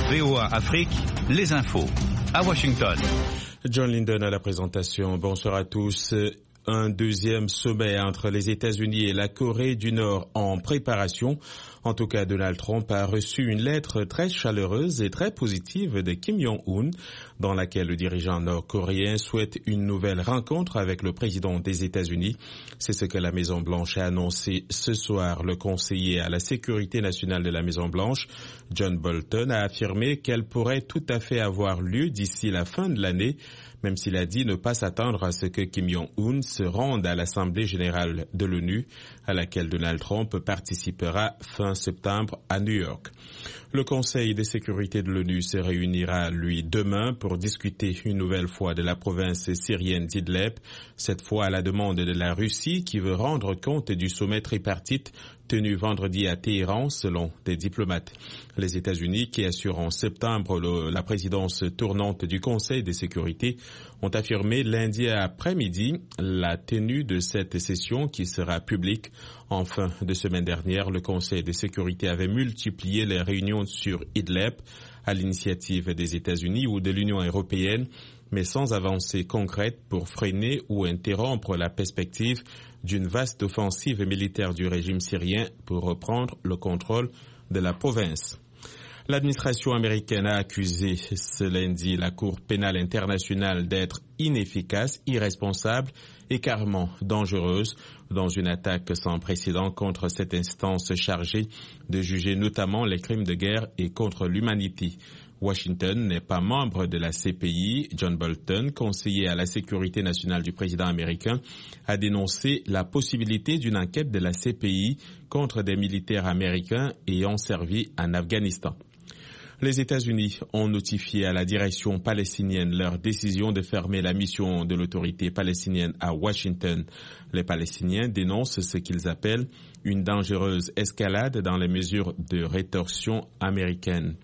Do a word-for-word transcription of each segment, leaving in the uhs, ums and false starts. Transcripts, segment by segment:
V O A Afrique, les infos. À Washington. John Linden à la présentation. Bonsoir à tous. Un deuxième sommet entre les États-Unis et la Corée du Nord en préparation. En tout cas, Donald Trump a reçu une lettre très chaleureuse et très positive de Kim Jong-un, dans laquelle le dirigeant nord-coréen souhaite une nouvelle rencontre avec le président des États-Unis. C'est ce que la Maison-Blanche a annoncé ce soir. Le conseiller à la sécurité nationale de la Maison-Blanche, John Bolton, a affirmé qu'elle pourrait tout à fait avoir lieu d'ici la fin de l'année, même s'il a dit ne pas s'attendre à ce que Kim Jong-un se rende à l'Assemblée générale de l'ONU, à laquelle Donald Trump participera fin septembre à New York. Le Conseil de sécurité de l'ONU se réunira, lui, demain pour discuter une nouvelle fois de la province syrienne d'Idlib, cette fois à la demande de la Russie qui veut rendre compte du sommet tripartite tenu vendredi à Téhéran, selon des diplomates. Les États-Unis, qui assurent en septembre le, la présidence tournante du Conseil de sécurité, ont affirmé lundi après-midi la tenue de cette session qui sera publique. En fin de semaine dernière, le Conseil de sécurité avait multiplié les réunions sur Idlib à l'initiative des États-Unis ou de l'Union européenne, mais sans avancée concrète pour freiner ou interrompre la perspective d'une vaste offensive militaire du régime syrien pour reprendre le contrôle de la province. L'administration américaine a accusé ce lundi la Cour pénale internationale d'être inefficace, irresponsable et carrément dangereuse dans une attaque sans précédent contre cette instance chargée de juger notamment les crimes de guerre et contre l'humanité. Washington n'est pas membre de la C P I. John Bolton, conseiller à la sécurité nationale du président américain, a dénoncé la possibilité d'une enquête de la C P I contre des militaires américains ayant servi en Afghanistan. Les États-Unis ont notifié à la direction palestinienne leur décision de fermer la mission de l'autorité palestinienne à Washington. Les Palestiniens dénoncent ce qu'ils appellent une dangereuse escalade dans les mesures de rétorsion américaines.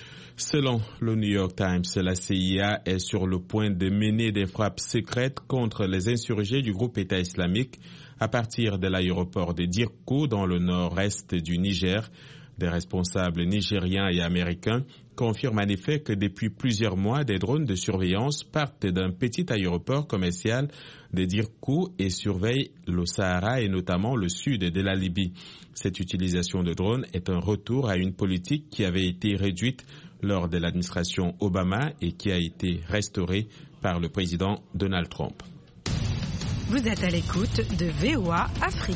Selon le New York Times, la C I A est sur le point de mener des frappes secrètes contre les insurgés du groupe État islamique à partir de l'aéroport de Dirkou dans le nord-est du Niger. Des responsables nigériens et américains confirment en effet que depuis plusieurs mois, des drones de surveillance partent d'un petit aéroport commercial de Dirkou et surveillent le Sahara et notamment le sud de la Libye. Cette utilisation de drones est un retour à une politique qui avait été réduite lors de l'administration Obama et qui a été restaurée par le président Donald Trump. Vous êtes à l'écoute de V O A Afrique.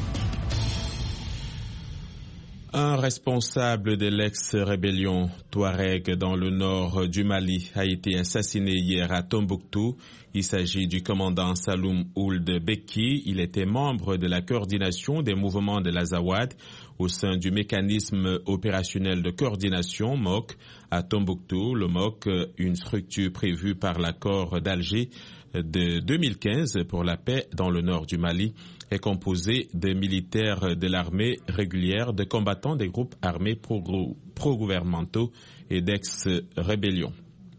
Un responsable de l'ex-rébellion Touareg dans le nord du Mali a été assassiné hier à Tombouctou. Il s'agit du commandant Saloum Ould Bekki. Il était membre de la coordination des mouvements de l'Azawad au sein du mécanisme opérationnel de coordination M O C à Tombouctou. Le M O C, une structure prévue par l'accord d'Alger de deux mille quinze pour la paix dans le nord du Mali, est composé de militaires de l'armée régulière, de combattants des groupes armés pro-gouvernementaux et d'ex-rébellions.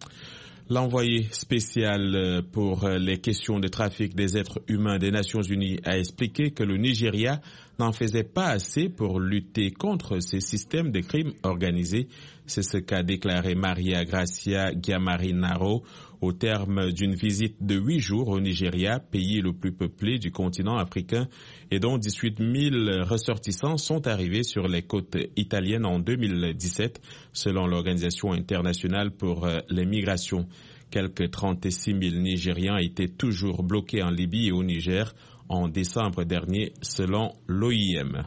L'envoyé spécial pour les questions de trafic des êtres humains des Nations Unies a expliqué que le Nigeria n'en faisait pas assez pour lutter contre ces systèmes de crimes organisés. C'est ce qu'a déclaré Maria Gracia Giamarinaro au terme d'une visite de huit jours au Nigeria, pays le plus peuplé du continent africain et dont dix-huit mille ressortissants sont arrivés sur les côtes italiennes en deux mille dix-sept, selon l'Organisation internationale pour les migrations. Quelques trente-six mille Nigérians étaient toujours bloqués en Libye et au Niger en décembre dernier, selon l'O I M.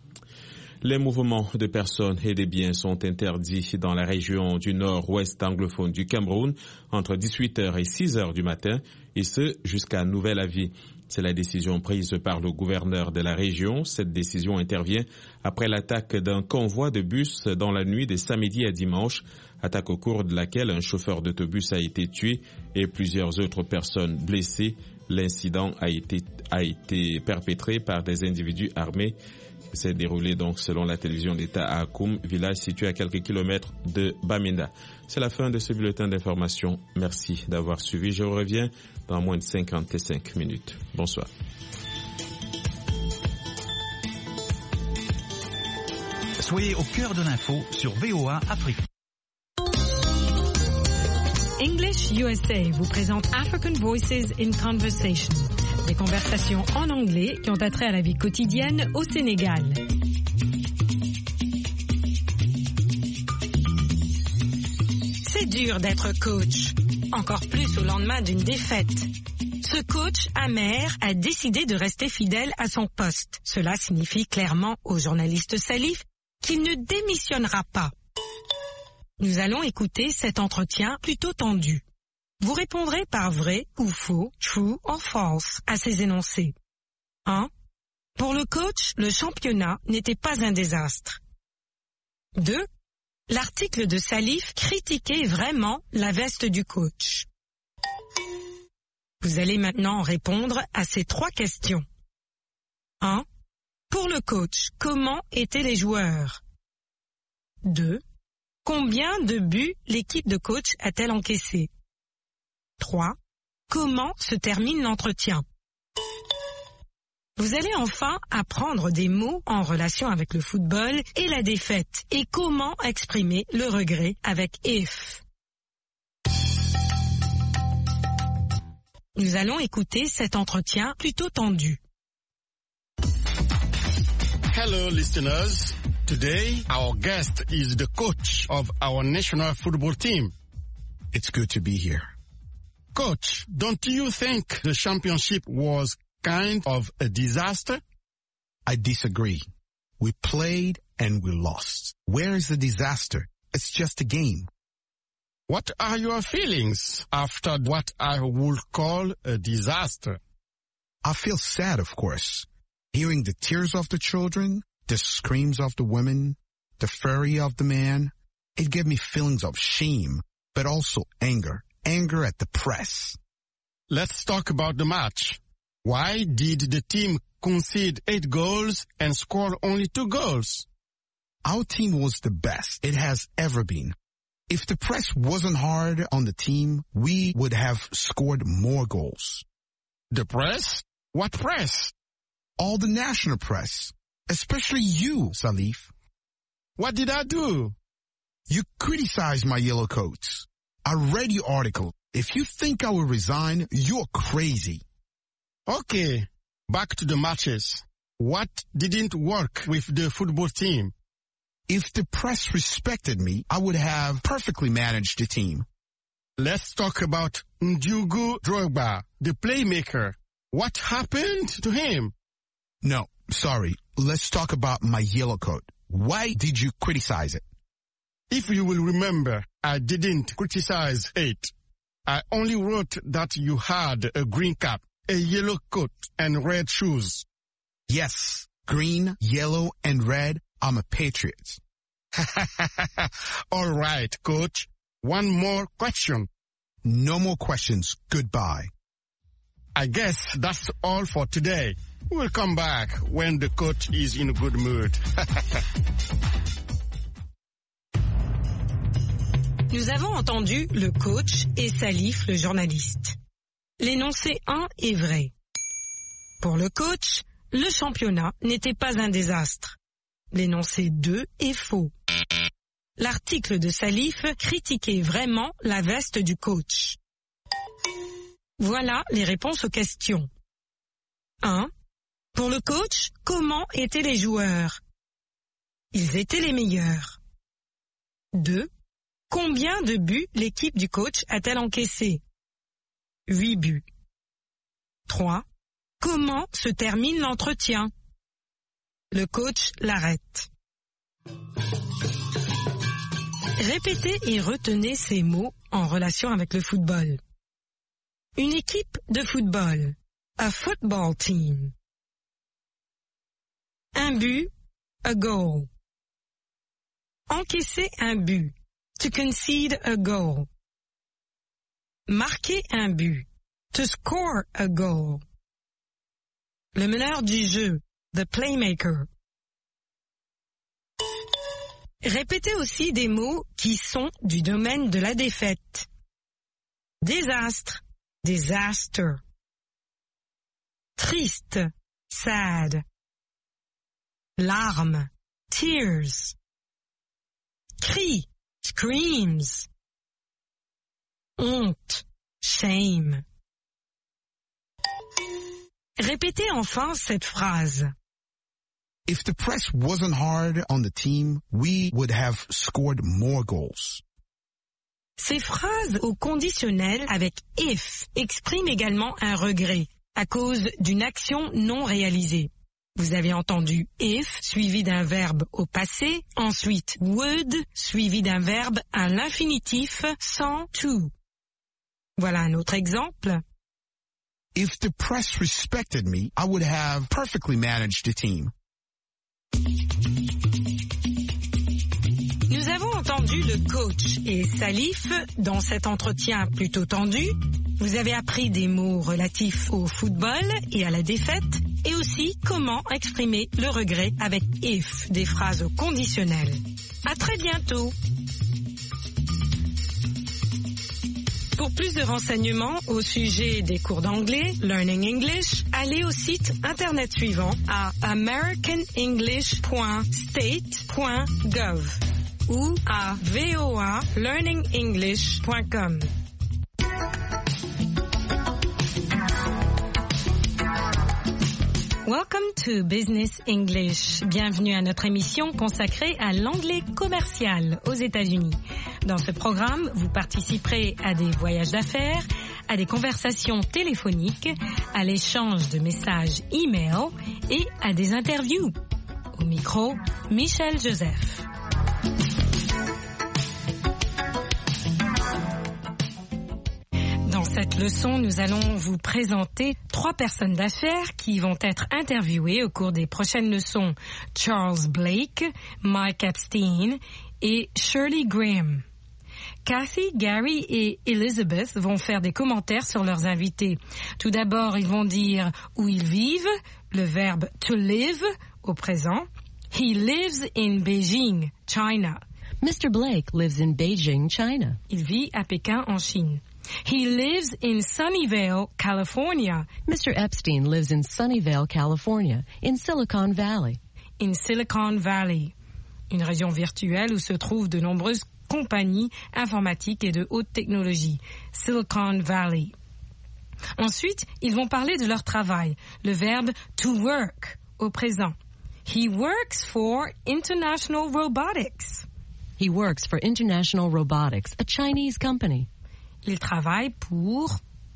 Les mouvements de personnes et des biens sont interdits dans la région du nord-ouest anglophone du Cameroun entre dix-huit heures et six heures du matin, et ce jusqu'à nouvel avis. C'est la décision prise par le gouverneur de la région. Cette décision intervient après l'attaque d'un convoi de bus dans la nuit de samedi à dimanche, attaque au cours de laquelle un chauffeur d'autobus a été tué et plusieurs autres personnes blessées. L'incident a été, a été perpétré par des individus armés. S'est déroulé donc selon la télévision d'État à Akoum, village situé à quelques kilomètres de Bamenda. C'est la fin de ce bulletin d'information. Merci d'avoir suivi. Je reviens dans moins de cinquante-cinq minutes. Bonsoir. Soyez au cœur de l'info sur V O A Afrique. English U S A vous présente African Voices in Conversation, des conversations en anglais qui ont attrait à la vie quotidienne au Sénégal. C'est dur d'être coach, encore plus au lendemain d'une défaite. Ce coach amer a décidé de rester fidèle à son poste. Cela signifie clairement au journaliste Salif qu'il ne démissionnera pas. Nous allons écouter cet entretien plutôt tendu. Vous répondrez par vrai ou faux, true or false, à ces énoncés. un. Pour le coach, le championnat n'était pas un désastre. deux. L'article de Salif critiquait vraiment la veste du coach. Vous allez maintenant répondre à ces trois questions. un. Pour le coach, comment étaient les joueurs? deux. Combien de buts l'équipe de coach a-t-elle encaissé? trois. Comment se termine l'entretien? Vous allez enfin apprendre des mots en relation avec le football et la défaite et comment exprimer le regret avec if. Nous allons écouter cet entretien plutôt tendu. Hello, listeners. Today, our guest is the coach of our national football team. It's good to be here. Coach, don't you think the championship was kind of a disaster? I disagree. We played and we lost. Where is the disaster? It's just a game. What are your feelings after what I would call a disaster? I feel sad, of course. Hearing the tears of the children, the screams of the women, the fury of the man, it gave me feelings of shame, but also anger. Anger at the press. Let's talk about the match. Why did the team concede eight goals and score only two goals? Our team was the best it has ever been. If the press wasn't hard on the team, we would have scored more goals. The press? What press? All the national press. Especially you, Salif. What did I do? You criticized my yellow coats. I read your article. If you think I will resign, you're crazy. Okay, back to the matches. What didn't work with the football team? If the press respected me, I would have perfectly managed the team. Let's talk about Ndiogu Drogba, the playmaker. What happened to him? No, sorry. Let's talk about my yellow coat. Why did you criticize it? If you will remember, I didn't criticize it. I only wrote that you had a green cap, a yellow coat, and red shoes. Yes, green, yellow, and red. I'm a patriot. All right, coach. One more question. No more questions. Goodbye. I guess that's all for today. We'll come back when the coach is in a good mood. Nous avons entendu le coach et Salif, le journaliste. L'énoncé un est vrai. Pour le coach, le championnat n'était pas un désastre. L'énoncé deux est faux. L'article de Salif critiquait vraiment la veste du coach. Voilà les réponses aux questions. un. Pour le coach, comment étaient les joueurs? Ils étaient les meilleurs. deux. Combien de buts l'équipe du coach a-t-elle encaissé? huit buts. trois. Comment se termine l'entretien? Le coach l'arrête. Répétez et retenez ces mots en relation avec le football. Une équipe de football. A football team. Un but. A goal. Encaisser un but. To concede a goal. Marquer un but. To score a goal. Le meneur du jeu. The playmaker. Répétez aussi des mots qui sont du domaine de la défaite. Désastre. Disaster. Triste. Sad. Larmes. Tears. Cri. Screams. honte, shame. Répétez enfin cette phrase. If the press wasn't hard on the team, we would have scored more goals. Ces phrases au conditionnel avec if expriment également un regret à cause d'une action non réalisée. Vous avez entendu if suivi d'un verbe au passé, ensuite would suivi d'un verbe à l'infinitif sans to. Voilà un autre exemple. If the press respected me, I would have perfectly managed the team. Nous avons entendu le coach et Salif dans cet entretien plutôt tendu. Vous avez appris des mots relatifs au football et à la défaite et aussi comment exprimer le regret avec if, des phrases au conditionnel. À très bientôt. Pour plus de renseignements au sujet des cours d'anglais, Learning English, allez au site internet suivant à american english point state point gov ou à voa learning english point com. Welcome to Business English. Bienvenue à notre émission consacrée à l'anglais commercial aux États-Unis. Dans ce programme, vous participerez à des voyages d'affaires, à des conversations téléphoniques, à l'échange de messages e-mail et à des interviews. Au micro, Michel Joseph. Dans cette leçon, nous allons vous présenter trois personnes d'affaires qui vont être interviewées au cours des prochaines leçons. Charles Blake, Mike Epstein et Shirley Graham. Kathy, Gary et Elizabeth vont faire des commentaires sur leurs invités. Tout d'abord, ils vont dire où ils vivent, le verbe to live au présent. He lives in Beijing, China. Mister Blake lives in Beijing, China. Il vit à Pékin, en Chine. He lives in Sunnyvale, California. Mister Epstein lives in Sunnyvale, California, in Silicon Valley. In Silicon Valley, une région virtuelle où se trouvent de nombreuses compagnies informatiques et de haute technologie. Silicon Valley. Ensuite, ils vont parler de leur travail, le verbe to work au présent. He works for International Robotics. He works for International Robotics, a Chinese company. Il travaille pour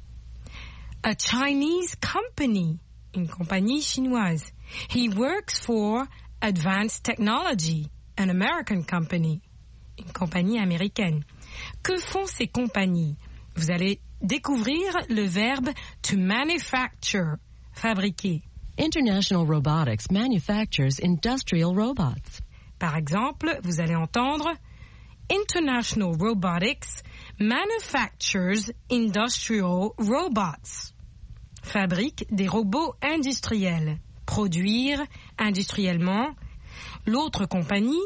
a Chinese company, une compagnie chinoise. He works for Advanced Technology, an American company, une compagnie américaine. Que font ces compagnies? Vous allez découvrir le verbe to manufacture, fabriquer. International Robotics manufactures industrial robots. Par exemple, vous allez entendre International Robotics manufactures industrial robots. Fabrique des robots industriels. Produire industriellement. L'autre compagnie,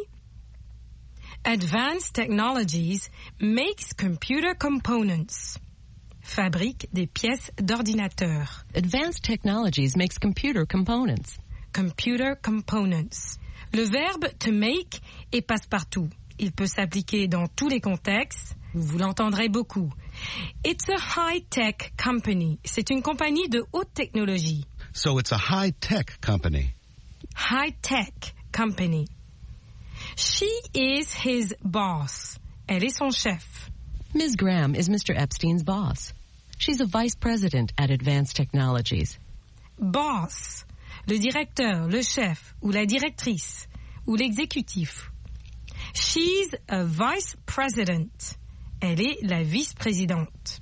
Advanced Technologies, makes computer components. Fabrique des pièces d'ordinateur. Advanced Technologies makes computer components. Computer components. Le verbe to make est passe-partout. Il peut s'appliquer dans tous les contextes. Vous l'entendrez beaucoup. It's a high-tech company. C'est une compagnie de haute technologie. So it's a high-tech company. High-tech company. She is his boss. Elle est son chef. Miz Graham is Mister Epstein's boss. She's a vice president at Advanced Technologies. Boss, le directeur, le chef, ou la directrice, ou l'exécutif. She's a vice president. Elle est la vice-présidente.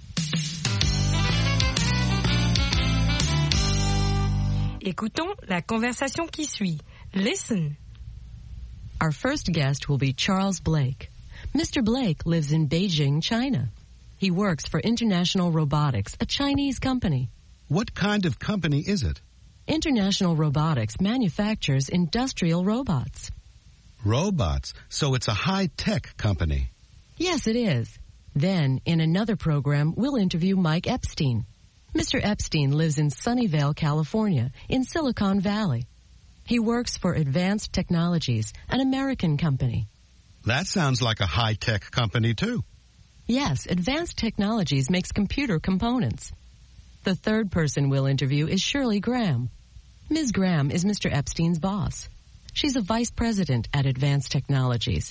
Écoutons la conversation qui suit. Listen. Our first guest will be Charles Blake. Mister Blake lives in Beijing, China. He works for International Robotics, a Chinese company. What kind of company is it? International Robotics manufactures industrial robots. Robots. So it's a high-tech company. Yes, it is. Then, in another program, we'll interview Mike Epstein. Mister Epstein lives in Sunnyvale, California, in Silicon Valley. He works for Advanced Technologies, an American company. That sounds like a high-tech company, too. Yes, Advanced Technologies makes computer components. The third person we'll interview is Shirley Graham. Miz Graham is Mister Epstein's boss. She's a vice president at Advanced Technologies.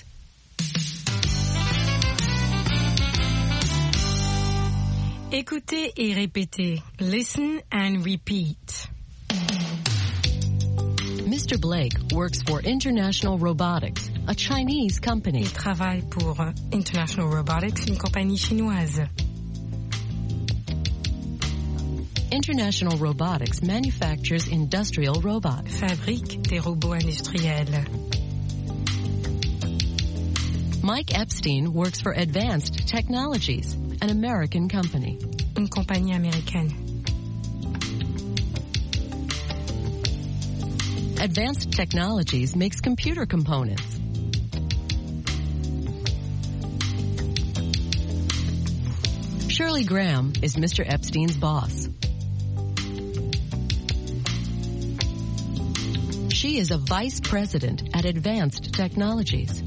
Écoutez et répétez. Listen and repeat. Mister Blake works for International Robotics, a Chinese company. Il travaille pour International Robotics, une compagnie chinoise. International Robotics manufactures industrial robots. Fabrique des robots industriels. Mike Epstein works for Advanced Technologies, an American company. Une compagnie américaine. Advanced Technologies makes computer components. Shirley Graham is Mister Epstein's boss. She is a vice president at Advanced Technologies.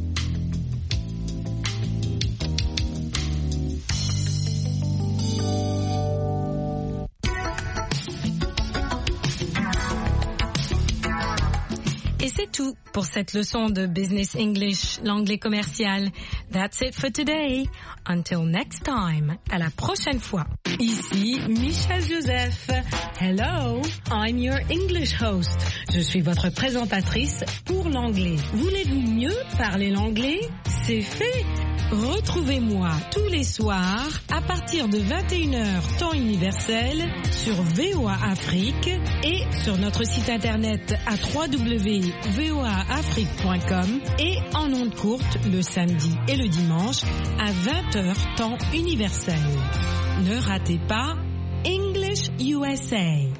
Et c'est tout pour cette leçon de Business English, l'anglais commercial. That's it for today. Until next time. À la prochaine fois. Ici Michel Joseph. Hello, I'm your English host. Je suis votre présentatrice pour l'anglais. Voulez-vous mieux parler l'anglais? C'est fait. Retrouvez-moi tous les soirs à partir de vingt et une heures temps universel sur V O A Afrique et sur notre site internet à w w w point v o a afrique point com et en ondes courtes le samedi et le dimanche à vingt heures temps universel. Ne ratez pas English U S A.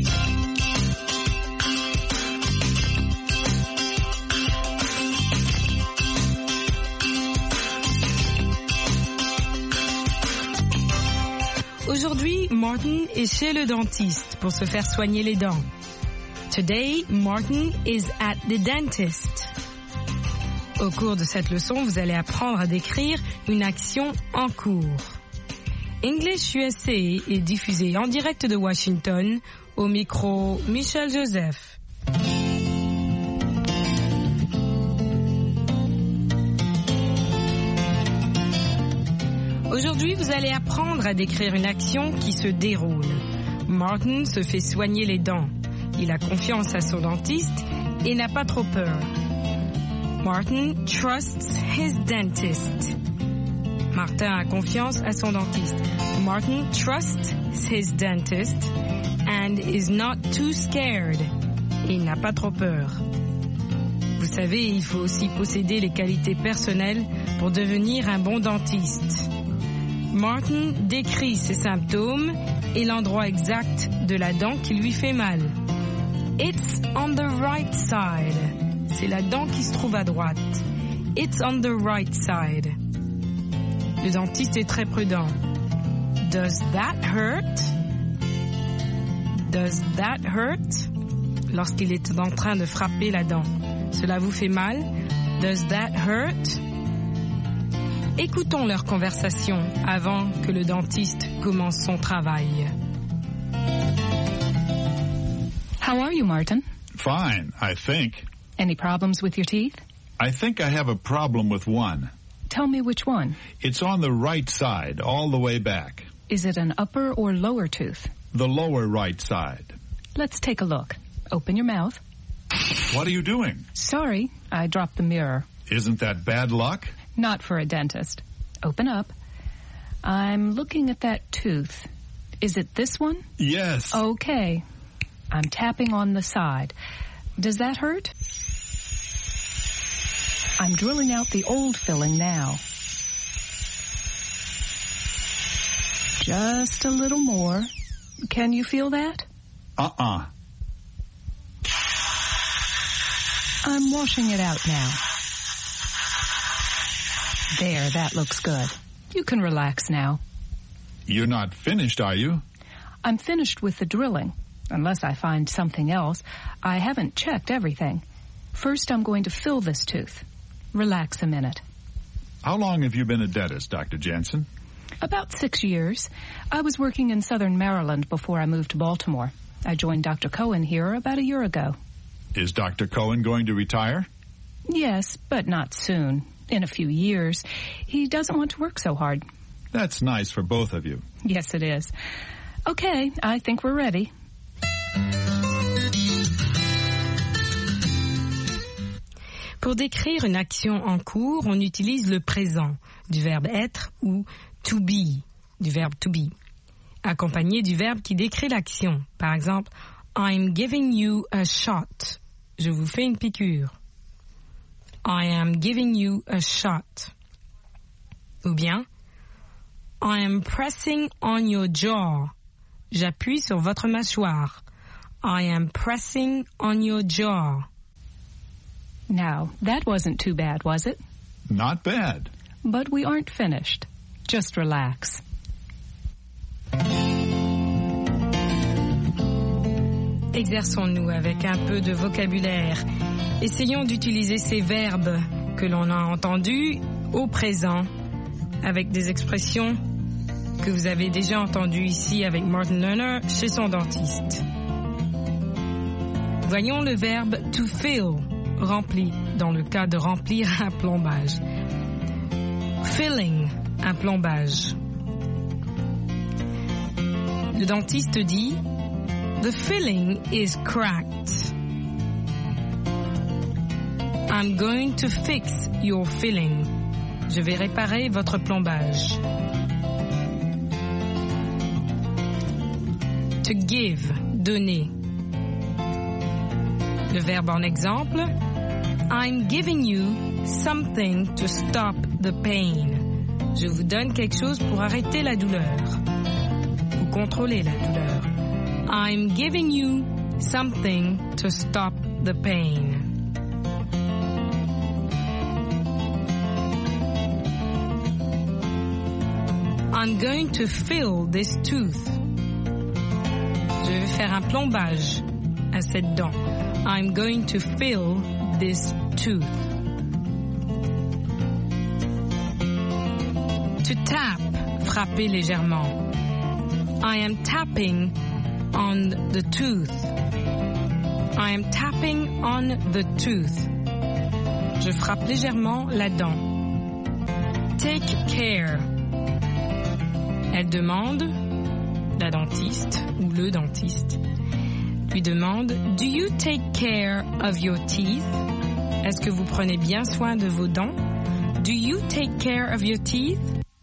Aujourd'hui, Martin est chez le dentiste pour se faire soigner les dents. Today, Martin is at the dentist. Au cours de cette leçon, vous allez apprendre à décrire une action en cours. English U S A est diffusé en direct de Washington, au micro Michel Joseph. Aujourd'hui, vous allez apprendre à décrire une action qui se déroule. Martin se fait soigner les dents. Il a confiance à son dentiste et n'a pas trop peur. Martin trusts his dentist. Martin a confiance à son dentiste. Martin trusts his dentist and is not too scared. Et il n'a pas trop peur. Vous savez, il faut aussi posséder les qualités personnelles pour devenir un bon dentiste. Martin décrit ses symptômes et l'endroit exact de la dent qui lui fait mal. It's on the right side. C'est la dent qui se trouve à droite. It's on the right side. Le dentiste est très prudent. Does that hurt? Does that hurt? Lorsqu'il est en train de frapper la dent. Cela vous fait mal? Does that hurt? Écoutons leur conversation avant que le dentiste commence son travail. How are you, Martin? Fine, I think. Any problems with your teeth? I think I have a problem with one. Tell me which one. It's on the right side, all the way back. Is it an upper or lower tooth? The lower right side. Let's take a look. Open your mouth. What are you doing? Sorry, I dropped the mirror. Isn't that bad luck? Not for a dentist. Open up. I'm looking at that tooth. Is it this one? Yes. Okay. I'm tapping on the side. Does that hurt? I'm drilling out the old filling now. Just a little more. Can you feel that? Uh-uh. I'm washing it out now. There, that looks good. You can relax now. You're not finished, are you? I'm finished with the drilling. Unless I find something else. I haven't checked everything. First, I'm going to fill this tooth. Relax a minute. How long have you been a dentist, Doctor Jensen? About six years. I was working in southern Maryland before I moved to Baltimore. I joined Doctor Cohen here about a year ago. Is Doctor Cohen going to retire? Yes, but not soon. In a few years. He doesn't want to work so hard. That's nice for both of you. Yes, it is. Okay, I think we're ready. Pour décrire une action en cours, on utilise le présent du verbe être ou to be du verbe to be, accompagné du verbe qui décrit l'action. Par exemple, I'm giving you a shot. Je vous fais une piqûre. I am giving you a shot. Ou bien, I am pressing on your jaw. J'appuie sur votre mâchoire. I am pressing on your jaw. Now, that wasn't too bad, was it? Not bad. But we aren't finished. Just relax. Exerçons-nous avec un peu de vocabulaire. Essayons d'utiliser ces verbes que l'on a entendus au présent avec des expressions que vous avez déjà entendues ici avec Martin Lerner chez son dentiste. Voyons le verbe to fill, rempli, dans le cas de remplir un plombage. Filling, un plombage. Le dentiste dit The filling is cracked. I'm going to fix your filling. Je vais réparer votre plombage. To give, donner. Le verbe en exemple, I'm giving you something to stop the pain. Je vous donne quelque chose pour arrêter la douleur. Ou contrôler la douleur. I'm giving you something to stop the pain. I'm going to fill this tooth. Je vais faire un plombage à cette dent. I'm going to fill this tooth. To tap, frapper légèrement. I am tapping on the tooth. I am tapping on the tooth. Je frappe légèrement la dent. Take care. Elle demande, la dentiste ou le dentiste, lui demande Do you take care of your teeth? Est-ce que vous prenez bien soin de vos dents? Do you take care of your teeth?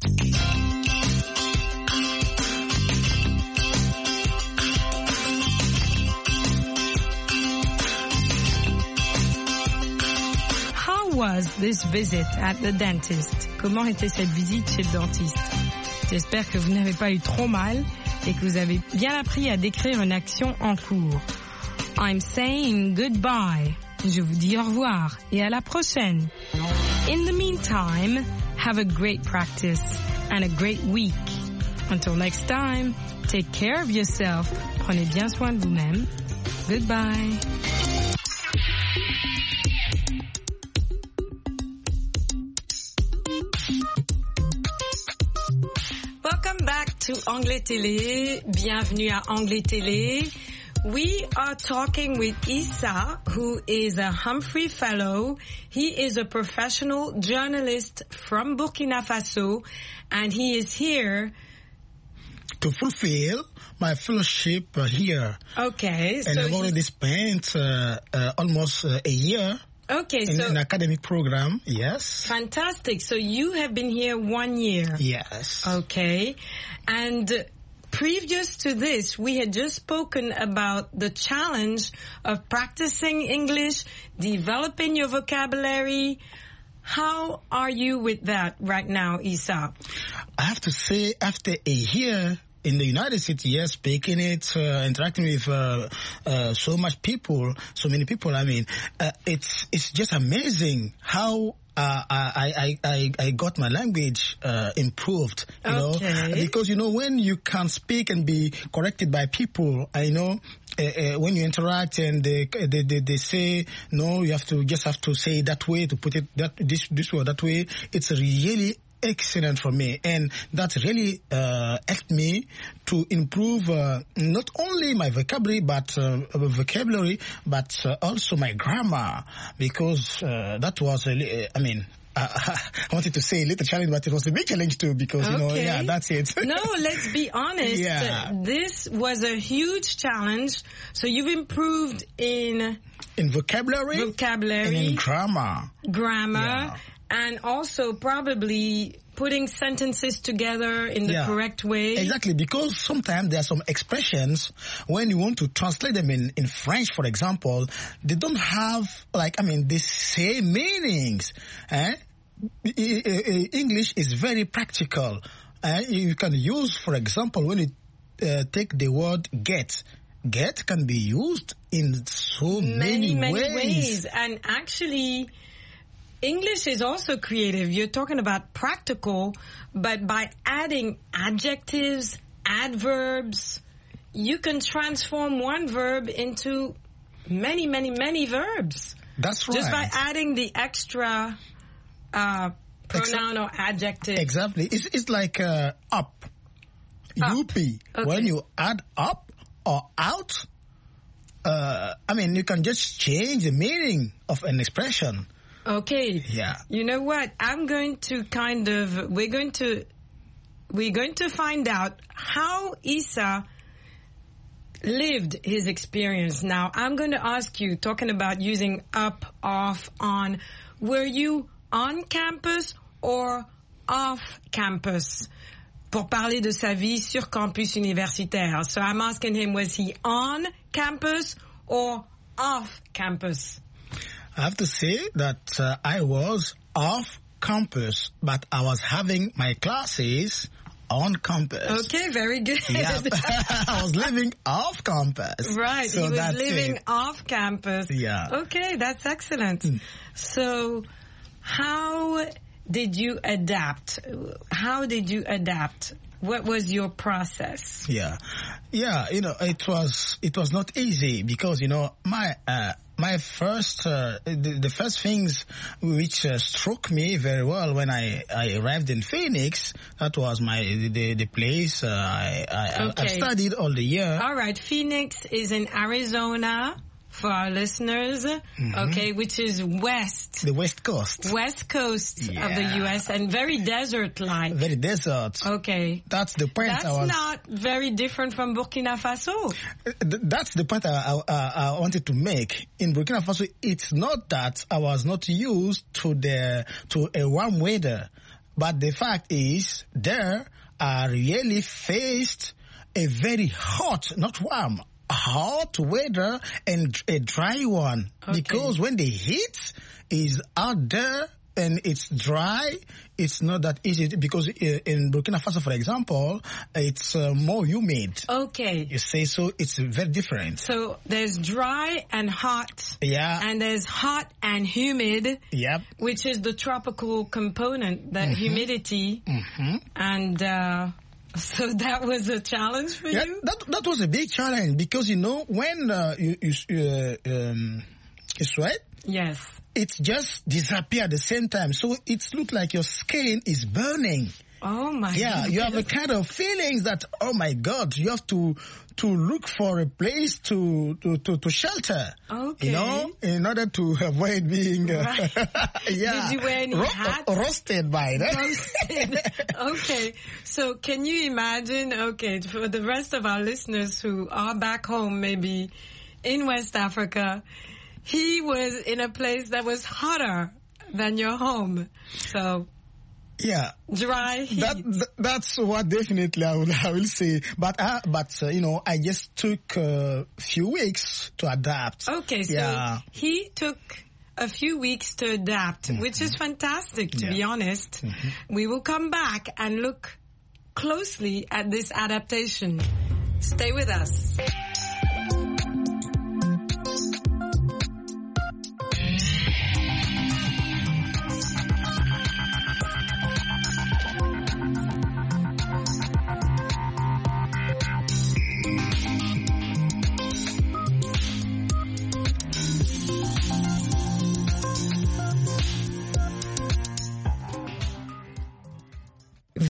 How was this visit at the dentist? Comment était cette visite chez le dentiste? J'espère que vous n'avez pas eu trop mal et que vous avez bien appris à décrire une action en cours. I'm saying goodbye. Je vous dis au revoir et à la prochaine. In the meantime, have a great practice and a great week. Until next time, take care of yourself. Prenez bien soin de vous-même. Goodbye. Welcome back to Anglais Télé. Bienvenue à Anglais Télé. We are talking with Issa, who is a Humphrey Fellow. He is a professional journalist from Burkina Faso, and he is here to fulfill my fellowship uh, here. Okay. And so I've already spent uh, uh, almost uh, a year okay, in so an academic program, yes. Fantastic. So you have been here one year. Yes. Okay. And previous to this, we had just spoken about the challenge of practicing English, developing your vocabulary. How are you with that right now, Issa? I have to say, after a year in the United States, yes, speaking it, uh, interacting with uh, uh, so much people, so many people, I mean, uh, it's it's just amazing how uh, I, I, I, I got my language uh, improved, you okay. know, because, you know, when you can speak and be corrected by people, I know uh, uh, when you interact and they, they, they, they say, no, you have to just have to say it that way, to put it that this, this way or that way, it's really excellent for me, and that really uh, helped me to improve uh, not only my vocabulary but uh, vocabulary but uh, also my grammar, because uh, that was a, I mean uh, I wanted to say a little challenge, but it was a big challenge too, because okay. you know yeah that's it. No, let's be honest. Yeah. This was a huge challenge. So you've improved in in vocabulary, vocabulary, and in grammar, grammar. Yeah. And also probably putting sentences together in the yeah. correct way. Exactly, because sometimes there are some expressions, when you want to translate them in, in French, for example, they don't have, like, I mean, the same meanings. Eh? English is very practical. Eh? You can use, for example, when you uh, take the word get, get can be used in so many, many, many ways. ways. And actually, English is also creative. You're talking about practical, but by adding adjectives, adverbs, you can transform one verb into many, many, many verbs. That's right. Just by adding the extra uh, pronoun or adjective. Exactly. It's, it's like uh, up. Up. U P. Okay. When you add up or out, uh, I mean, you can just change the meaning of an expression. Okay. Yeah. You know what? I'm going to kind of, we're going to, we're going to find out how Issa lived his experience. Now, I'm going to ask you, talking about using up, off, on, were you on campus or off campus? Pour parler de sa vie sur campus universitaire. So I'm asking him, was he on campus or off campus? I have to say that uh, I was off campus, but I was having my classes on campus. Okay, very good. Yeah, I was living off campus. Right, so he was that's living it. off campus. Yeah. Okay, that's excellent. Mm. So, how did you adapt? How did you adapt? What was your process? Yeah, yeah. You know, it was it was not easy, because you know my uh, my first uh, the, the first things which uh, struck me very well when I, I arrived in Phoenix, that was my the the place uh, I I, Okay. I studied all the year. All right, Phoenix is in Arizona for our listeners. Mm-hmm. Okay, which is west. The West Coast. West Coast Yeah. of the U S and very desert-like. Very desert. Okay. That's the point. That's I was, not very different from Burkina Faso. Th- That's the point I, I, I wanted to make. In Burkina Faso, it's not that I was not used to the to a warm weather, but the fact is, there I really faced a very hot, not warm, hot weather and a dry one. Okay. Because when the heat is out there and it's dry, it's not that easy, because in Burkina Faso, for example, it's uh, more humid. Okay. You say so, it's very different. So there's dry and hot. Yeah. And there's hot and humid. Yep. Which is the tropical component, the Mm-hmm. humidity. Mm-hmm. And uh, so that was a challenge for Yeah, you? that that was a big challenge, because you know when uh, you you, uh, um, you sweat, Yes. it just disappear at the same time. So it looks like your skin is burning. Oh my Yeah, you have a kind of feelings that, oh my God, you have to to look for a place to to to, to shelter. Okay. You know, in order to avoid being uh, Right. yeah, Did you wear any ro- hat? roasted by that. Roasted. Okay. So can you imagine, okay, for the rest of our listeners who are back home, maybe in West Africa, he was in a place that was hotter than your home. So Yeah. dry heat. That, th- that's what definitely I will, I will say. But, uh, but uh, you know, I just took a few weeks to adapt. Okay, so Yeah. he took a few weeks to adapt, Mm-hmm. which is fantastic, to Yeah. be honest. We will come back and look closely at this adaptation. Stay with us.